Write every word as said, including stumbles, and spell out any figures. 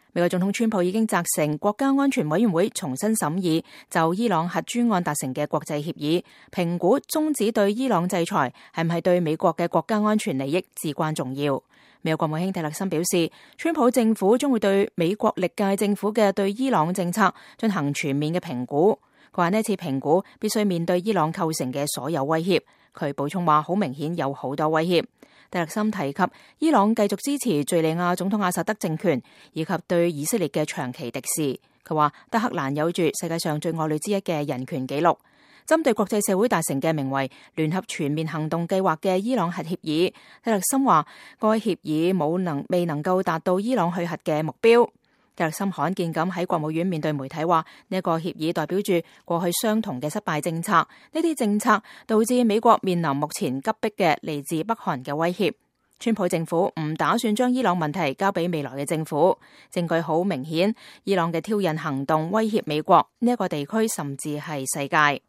美國總統川普已經責成國家安全委員會重新審議就伊朗核專案達成嘅國際協議，評估終止對伊朗制裁係唔係對美國嘅國家安全利益至關重要。美國國務卿蒂勒森表示，川普政府將會對美國歷屆政府嘅對伊朗政策進行全面嘅評估。佢話呢次評估必須面對伊朗構成嘅所有威脅。佢補充話，好明顯有好多威脅。蒂勒森提及伊朗繼續支持敘利亞總統阿薩德政權，以及對以色列嘅長期敵視。佢話德黑蘭有住世界上最惡劣之一嘅人權紀錄。針對國際社會達成嘅名為聯合全面行動計劃嘅伊朗核協議，蒂勒森話該協議冇能未能夠達到伊朗去核嘅目標。蒂勒森罕見咁喺國務院面對媒體話，呢一個協議代表住過去相同嘅失敗政策，呢啲政策導致美國面臨目前急迫嘅嚟自北韓嘅威脅。川普政府唔打算將伊朗問題交俾未來嘅政府，證據好明顯，伊朗嘅挑釁行動威脅美國呢一個地區，甚至係世界。